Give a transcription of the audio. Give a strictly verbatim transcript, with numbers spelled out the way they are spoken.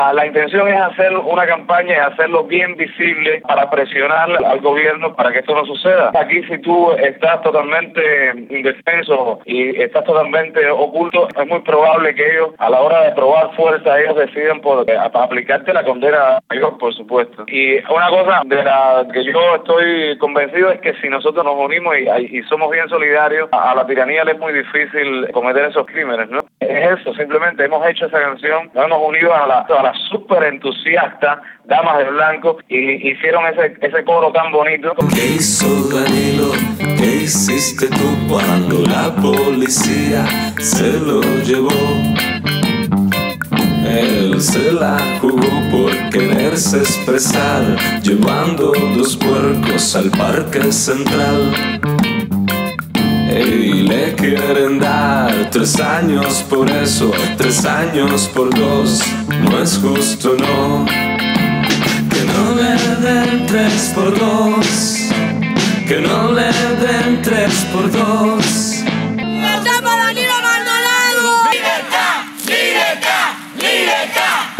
La intención es hacer una campaña y hacerlo bien visible para presionar al gobierno para que esto no suceda. Aquí, si tú estás totalmente indefenso y estás totalmente oculto, es muy probable que ellos, a la hora de probar fuerza, ellos deciden por aplicarte la condena mayor, por supuesto. Y una cosa de la que yo estoy convencido es que si nosotros nos unimos y, y somos bien solidarios, a, a la tiranía le es muy difícil cometer esos crímenes, ¿no? Es eso, simplemente hemos hecho esa canción, nos hemos unido a la, a la súper entusiasta Damas de Blanco y hicieron ese, ese coro tan bonito. ¿Qué hizo Danilo? ¿Qué hiciste tú cuando la policía se lo llevó? Él se la jugó por quererse expresar, llevando dos puercos al parque central. Y le quieren dar tres años por eso, tres años por dos, no es justo, no. Que no le den tres por dos, que no le den tres por dos.